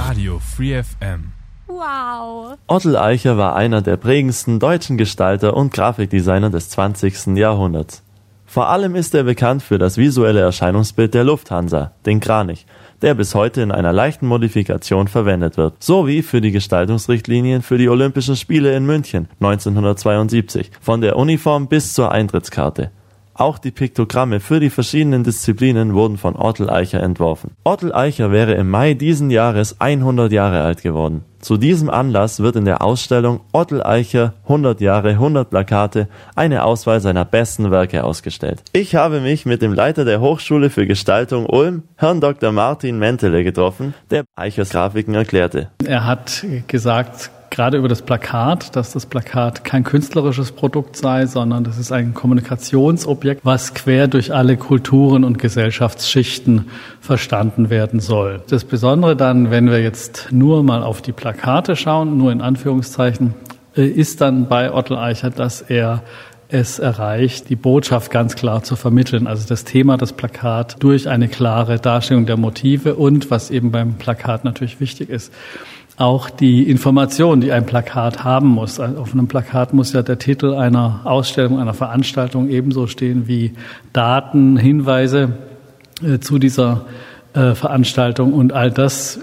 Radio Free FM. Wow! Ottl Eicher war einer der prägendsten deutschen Gestalter und Grafikdesigner des 20. Jahrhunderts. Vor allem ist er bekannt für das visuelle Erscheinungsbild der Lufthansa, den Kranich, der bis heute in einer leichten Modifikation verwendet wird, sowie für die Gestaltungsrichtlinien für die Olympischen Spiele in München 1972, von der Uniform bis zur Eintrittskarte. Auch die Piktogramme für die verschiedenen Disziplinen wurden von Ottl Eicher entworfen. Ottl Eicher wäre im Mai diesen Jahres 100 Jahre alt geworden. Zu diesem Anlass wird in der Ausstellung Ottl Eicher 100 Jahre, 100 Plakate eine Auswahl seiner besten Werke ausgestellt. Ich habe mich mit dem Leiter der Hochschule für Gestaltung Ulm, Herrn Dr. Martin Mentele, getroffen, der Eichers Grafiken erklärte. Er hat gesagt, gerade über das Plakat, dass das Plakat kein künstlerisches Produkt sei, sondern das ist ein Kommunikationsobjekt, was quer durch alle Kulturen und Gesellschaftsschichten verstanden werden soll. Das Besondere dann, wenn wir jetzt nur mal auf die Plakate schauen, nur in Anführungszeichen, ist dann bei Ottl Eicher, dass er es erreicht, die Botschaft ganz klar zu vermitteln. Also das Thema, das Plakat durch eine klare Darstellung der Motive und, was eben beim Plakat natürlich wichtig ist, auch die Information, die ein Plakat haben muss. Auf einem Plakat muss ja der Titel einer Ausstellung, einer Veranstaltung ebenso stehen wie Daten, Hinweise zu dieser Veranstaltung. Und all das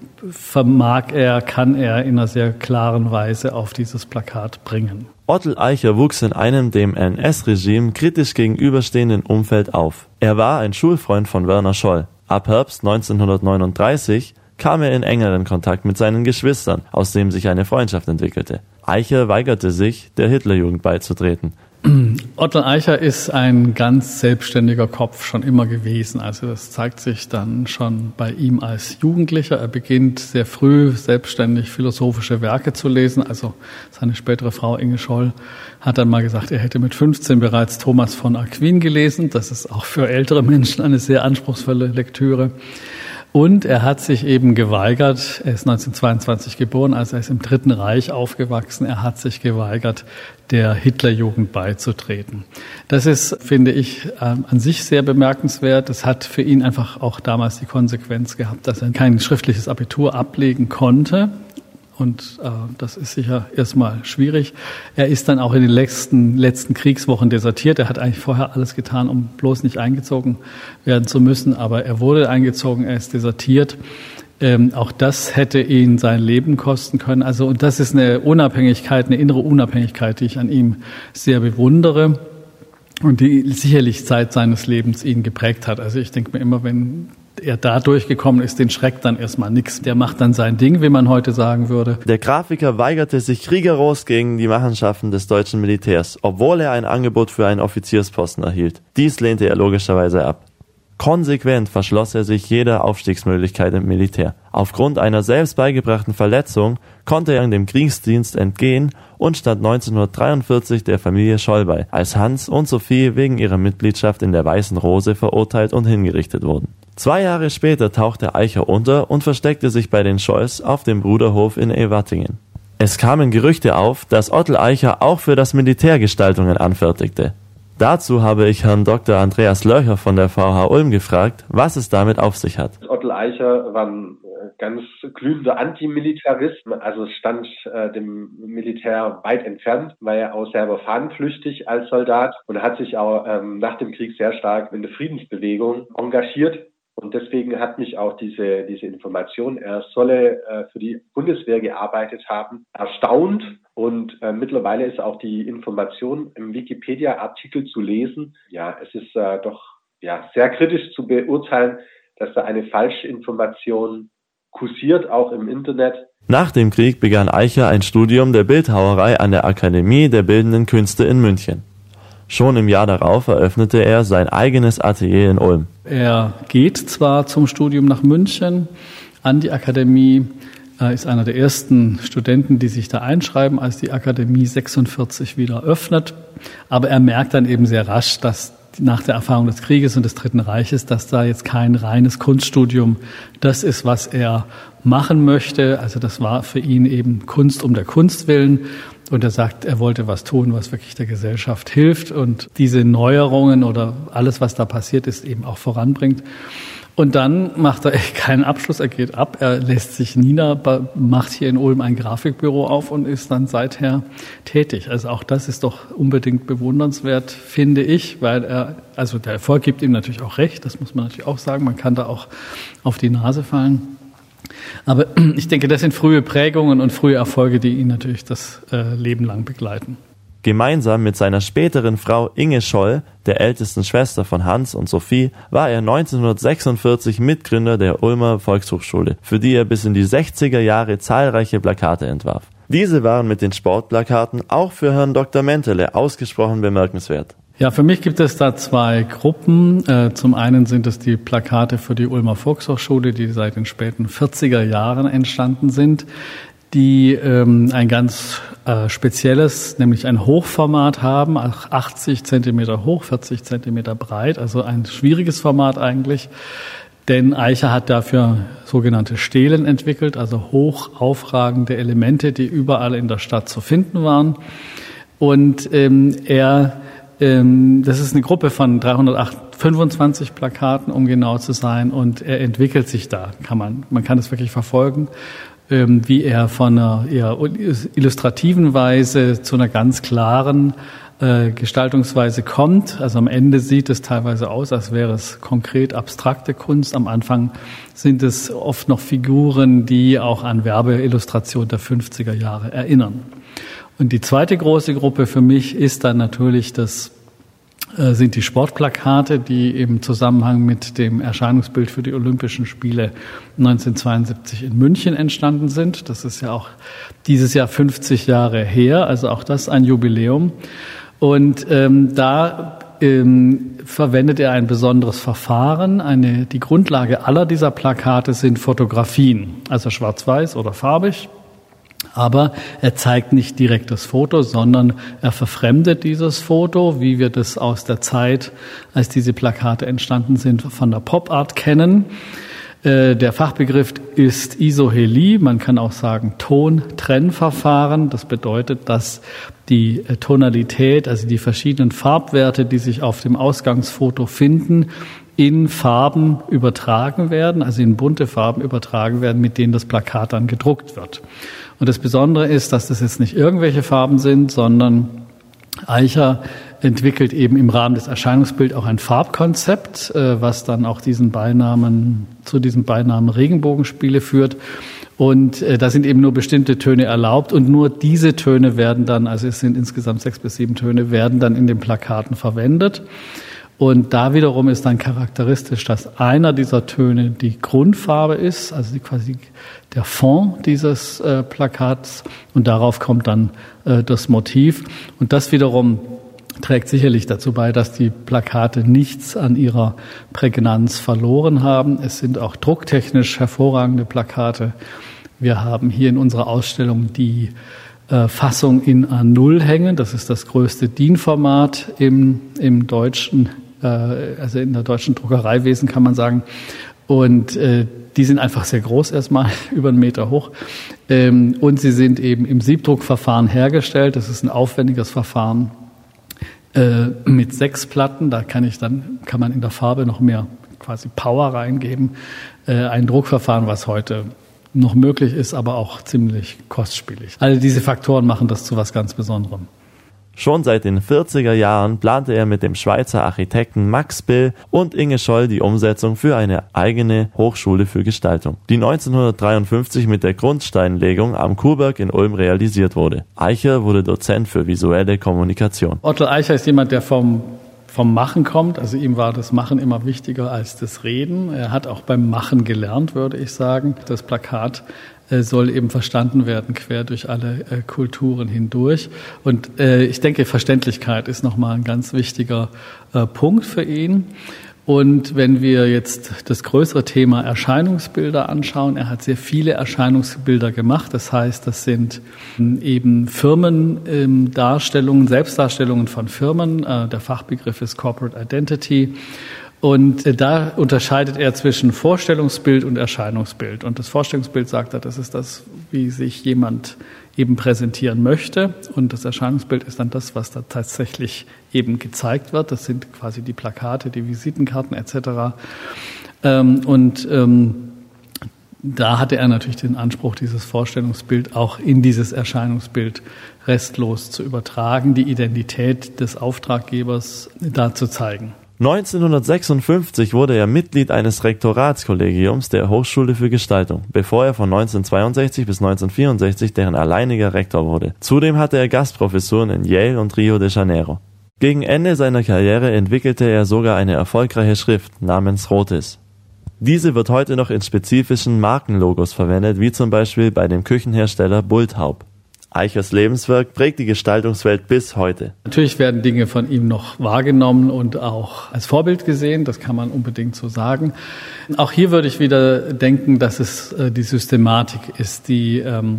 kann er in einer sehr klaren Weise auf dieses Plakat bringen. Ottl Eicher wuchs in einem dem NS-Regime kritisch gegenüberstehenden Umfeld auf. Er war ein Schulfreund von Werner Scholl. Ab Herbst 1939 kam er in engeren Kontakt mit seinen Geschwistern, aus dem sich eine Freundschaft entwickelte. Eicher weigerte sich, der Hitlerjugend beizutreten. Ottl Eicher ist ein ganz selbstständiger Kopf schon immer gewesen. Also das zeigt sich dann schon bei ihm als Jugendlicher. Er beginnt sehr früh selbstständig philosophische Werke zu lesen. Also seine spätere Frau Inge Scholl hat dann mal gesagt, er hätte mit 15 bereits Thomas von Aquin gelesen. Das ist auch für ältere Menschen eine sehr anspruchsvolle Lektüre. Und er hat sich eben geweigert, er ist 1922 geboren, also er ist im Dritten Reich aufgewachsen, er hat sich geweigert, der Hitlerjugend beizutreten. Das ist, finde ich, an sich sehr bemerkenswert. Das hat für ihn einfach auch damals die Konsequenz gehabt, dass er kein schriftliches Abitur ablegen konnte. Und das ist sicher erstmal schwierig. Er ist dann auch in den letzten Kriegswochen desertiert. Er hat eigentlich vorher alles getan, um bloß nicht eingezogen werden zu müssen. Aber er wurde eingezogen, er ist desertiert. Auch das hätte ihn sein Leben kosten können. Also, und das ist eine Unabhängigkeit, eine innere Unabhängigkeit, die ich an ihm sehr bewundere und die sicherlich Zeit seines Lebens ihn geprägt hat. Also ich denke mir immer, wenn er da durchgekommen ist, den schreckt dann erstmal nichts. Der macht dann sein Ding, wie man heute sagen würde. Der Grafiker weigerte sich rigoros gegen die Machenschaften des deutschen Militärs, obwohl er ein Angebot für einen Offiziersposten erhielt. Dies lehnte er logischerweise ab. Konsequent verschloss er sich jeder Aufstiegsmöglichkeit im Militär. Aufgrund einer selbst beigebrachten Verletzung konnte er dem Kriegsdienst entgehen und stand 1943 der Familie Scholl bei, als Hans und Sophie wegen ihrer Mitgliedschaft in der Weißen Rose verurteilt und hingerichtet wurden. 2 Jahre später tauchte Eicher unter und versteckte sich bei den Scholls auf dem Bruderhof in Ewattingen. Es kamen Gerüchte auf, dass Ottl Eicher auch für das Militär Gestaltungen anfertigte. Dazu habe ich Herrn Dr. Andreas Lörcher von der VH Ulm gefragt, was es damit auf sich hat. Ottl Eicher war ein ganz glühender Antimilitarist, also stand dem Militär weit entfernt, war ja auch selber fahnenflüchtig als Soldat und hat sich auch nach dem Krieg sehr stark in der Friedensbewegung engagiert. Und deswegen hat mich auch diese Information, er solle für die Bundeswehr gearbeitet haben, erstaunt. Und mittlerweile ist auch die Information im Wikipedia-Artikel zu lesen. Ja, es ist doch sehr kritisch zu beurteilen, dass da eine falsche Information kursiert, auch im Internet. Nach dem Krieg begann Eicher ein Studium der Bildhauerei an der Akademie der Bildenden Künste in München. Schon im Jahr darauf eröffnete er sein eigenes Atelier in Ulm. Er geht zwar zum Studium nach München an die Akademie, ist einer der ersten Studenten, die sich da einschreiben, als die Akademie 46 wieder öffnet. Aber er merkt dann eben sehr rasch, dass nach der Erfahrung des Krieges und des Dritten Reiches, dass da jetzt kein reines Kunststudium das ist, was er machen möchte. Also das war für ihn eben Kunst um der Kunst willen. Und er sagt, er wollte was tun, was wirklich der Gesellschaft hilft und diese Neuerungen oder alles, was da passiert ist, eben auch voranbringt. Und dann macht er keinen Abschluss, er geht ab, er lässt sich nieder, macht hier in Ulm ein Grafikbüro auf und ist dann seither tätig. Also auch das ist doch unbedingt bewundernswert, finde ich, weil der Erfolg gibt ihm natürlich auch recht, das muss man natürlich auch sagen, man kann da auch auf die Nase fallen. Aber ich denke, das sind frühe Prägungen und frühe Erfolge, die ihn natürlich das Leben lang begleiten. Gemeinsam mit seiner späteren Frau Inge Scholl, der ältesten Schwester von Hans und Sophie, war er 1946 Mitgründer der Ulmer Volkshochschule, für die er bis in die 60er Jahre zahlreiche Plakate entwarf. Diese waren mit den Sportplakaten auch für Herrn Dr. Mentele ausgesprochen bemerkenswert. Ja, für mich gibt es da zwei Gruppen. Zum einen sind es die Plakate für die Ulmer Volkshochschule, die seit den späten 40er Jahren entstanden sind, die ein ganz spezielles, nämlich ein Hochformat haben, 80 Zentimeter hoch, 40 Zentimeter breit, also ein schwieriges Format eigentlich. Denn Eicher hat dafür sogenannte Stelen entwickelt, also hoch aufragende Elemente, die überall in der Stadt zu finden waren. Und das ist eine Gruppe von 325 Plakaten, um genau zu sein, und er entwickelt sich da. Man kann es wirklich verfolgen, wie er von einer eher illustrativen Weise zu einer ganz klaren Gestaltungsweise kommt. Also am Ende sieht es teilweise aus, als wäre es konkret abstrakte Kunst. Am Anfang sind es oft noch Figuren, die auch an Werbeillustrationen der 50er Jahre erinnern. Und die zweite große Gruppe für mich ist dann natürlich sind die Sportplakate, die im Zusammenhang mit dem Erscheinungsbild für die Olympischen Spiele 1972 in München entstanden sind. Das ist ja auch dieses Jahr 50 Jahre her, also auch das ein Jubiläum. Und da verwendet er ein besonderes Verfahren. Die Grundlage aller dieser Plakate sind Fotografien, also schwarz-weiß oder farbig. Aber er zeigt nicht direkt das Foto, sondern er verfremdet dieses Foto, wie wir das aus der Zeit, als diese Plakate entstanden sind, von der Pop-Art kennen. Der Fachbegriff ist Isohelie, man kann auch sagen Tontrennverfahren. Das bedeutet, dass die Tonalität, also die verschiedenen Farbwerte, die sich auf dem Ausgangsfoto finden, in Farben übertragen werden, also in bunte Farben übertragen werden, mit denen das Plakat dann gedruckt wird. Und das Besondere ist, dass das jetzt nicht irgendwelche Farben sind, sondern Eicher entwickelt eben im Rahmen des Erscheinungsbilds auch ein Farbkonzept, was dann auch zu diesem Beinamen Regenbogenspiele führt. Und da sind eben nur bestimmte Töne erlaubt und nur diese Töne werden dann, also es sind insgesamt 6 bis 7 Töne, werden dann in den Plakaten verwendet. Und da wiederum ist dann charakteristisch, dass einer dieser Töne die Grundfarbe ist, also quasi der Fond dieses Plakats, und darauf kommt dann das Motiv. Und das wiederum trägt sicherlich dazu bei, dass die Plakate nichts an ihrer Prägnanz verloren haben. Es sind auch drucktechnisch hervorragende Plakate. Wir haben hier in unserer Ausstellung die Fassung in A0 hängen. Das ist das größte DIN-Format im deutschen, also in der deutschen Druckereiwesen, kann man sagen. Und die sind einfach sehr groß erstmal, über 1 Meter hoch. Und sie sind eben im Siebdruckverfahren hergestellt. Das ist ein aufwendiges Verfahren mit 6 Platten. Da kann man in der Farbe noch mehr quasi Power reingeben. Ein Druckverfahren, was heute noch möglich ist, aber auch ziemlich kostspielig. All diese Faktoren machen das zu was ganz Besonderem. Schon seit den 40er Jahren plante er mit dem Schweizer Architekten Max Bill und Inge Scholl die Umsetzung für eine eigene Hochschule für Gestaltung, die 1953 mit der Grundsteinlegung am Kurberg in Ulm realisiert wurde. Eicher wurde Dozent für visuelle Kommunikation. Otto Eicher ist jemand, der vom Machen kommt. Also ihm war das Machen immer wichtiger als das Reden. Er hat auch beim Machen gelernt, würde ich sagen. Das Plakat soll eben verstanden werden, quer durch alle Kulturen hindurch. Und ich denke, Verständlichkeit ist nochmal ein ganz wichtiger Punkt für ihn. Und wenn wir jetzt das größere Thema Erscheinungsbilder anschauen, er hat sehr viele Erscheinungsbilder gemacht. Das heißt, das sind eben Firmendarstellungen, Selbstdarstellungen von Firmen. Der Fachbegriff ist Corporate Identity. Und da unterscheidet er zwischen Vorstellungsbild und Erscheinungsbild. Und das Vorstellungsbild, sagt er, das ist das, wie sich jemand eben präsentieren möchte. Und das Erscheinungsbild ist dann das, was da tatsächlich eben gezeigt wird. Das sind quasi die Plakate, die Visitenkarten etc. Da hatte er natürlich den Anspruch, dieses Vorstellungsbild auch in dieses Erscheinungsbild restlos zu übertragen, die Identität des Auftraggebers da zu zeigen. 1956 wurde er Mitglied eines Rektoratskollegiums der Hochschule für Gestaltung, bevor er von 1962 bis 1964 deren alleiniger Rektor wurde. Zudem hatte er Gastprofessuren in Yale und Rio de Janeiro. Gegen Ende seiner Karriere entwickelte er sogar eine erfolgreiche Schrift namens Rotis. Diese wird heute noch in spezifischen Markenlogos verwendet, wie zum Beispiel bei dem Küchenhersteller Bulthaup. Eichers Lebenswerk prägt die Gestaltungswelt bis heute. Natürlich werden Dinge von ihm noch wahrgenommen und auch als Vorbild gesehen, das kann man unbedingt so sagen. Auch hier würde ich wieder denken, dass es die Systematik ist, die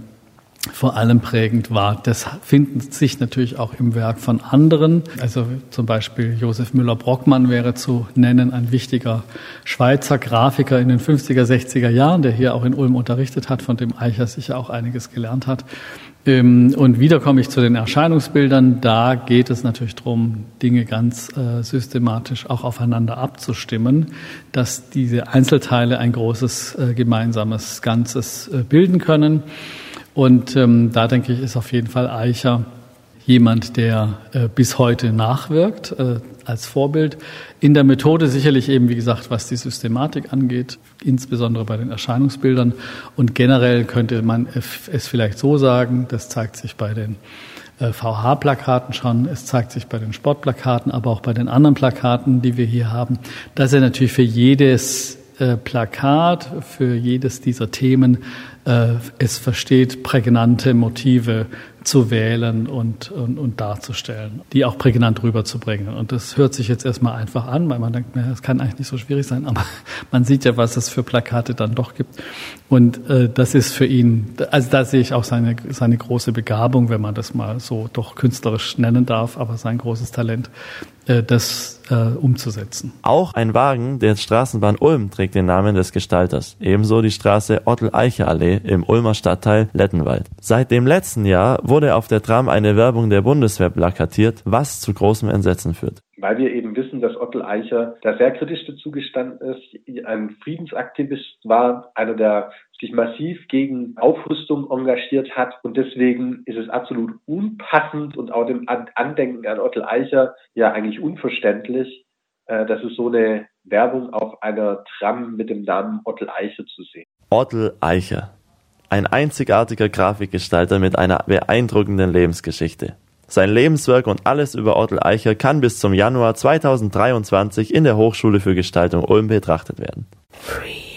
vor allem prägend war. Das findet sich natürlich auch im Werk von anderen. Also zum Beispiel Josef Müller-Brockmann wäre zu nennen, ein wichtiger Schweizer Grafiker in den 50er, 60er Jahren, der hier auch in Ulm unterrichtet hat, von dem Eicher sicher auch einiges gelernt hat. Und wieder komme ich zu den Erscheinungsbildern. Da geht es natürlich darum, Dinge ganz systematisch auch aufeinander abzustimmen, dass diese Einzelteile ein großes gemeinsames Ganzes bilden können. Und da denke ich, ist auf jeden Fall Eicher jemand, der bis heute nachwirkt als Vorbild. In der Methode sicherlich eben, wie gesagt, was die Systematik angeht, insbesondere bei den Erscheinungsbildern. Und generell könnte man es vielleicht so sagen, das zeigt sich bei den VH-Plakaten schon, es zeigt sich bei den Sportplakaten, aber auch bei den anderen Plakaten, die wir hier haben, dass er natürlich für jedes Plakat, für jedes dieser Themen es versteht, prägnante Motive zu wählen und darzustellen, die auch prägnant rüberzubringen. Und das hört sich jetzt erstmal einfach an, weil man denkt, das kann eigentlich nicht so schwierig sein, aber man sieht ja, was es für Plakate dann doch gibt. Und das ist für ihn, also da sehe ich auch seine große Begabung, wenn man das mal so doch künstlerisch nennen darf, aber sein großes Talent, das umzusetzen. Auch ein Wagen der Straßenbahn Ulm trägt den Namen des Gestalters, ebenso die Straße Ottel-Eicher-Allee im Ulmer Stadtteil Lettenwald. Seit dem letzten Jahr wurde auf der Tram eine Werbung der Bundeswehr plakatiert, was zu großem Entsetzen führt. Weil wir eben wissen, dass Ottel Eicher da sehr kritisch dazu gestanden ist, ein Friedensaktivist war, einer, der sich massiv gegen Aufrüstung engagiert hat. Und deswegen ist es absolut unpassend und auch dem Andenken an Ottel Eicher ja eigentlich unverständlich, dass es so eine Werbung auf einer Tram mit dem Namen Ottel Eicher zu sehen. Ottel Eicher. Ein einzigartiger Grafikgestalter mit einer beeindruckenden Lebensgeschichte. Sein Lebenswerk und alles über Ottel Eicher kann bis zum Januar 2023 in der Hochschule für Gestaltung Ulm betrachtet werden.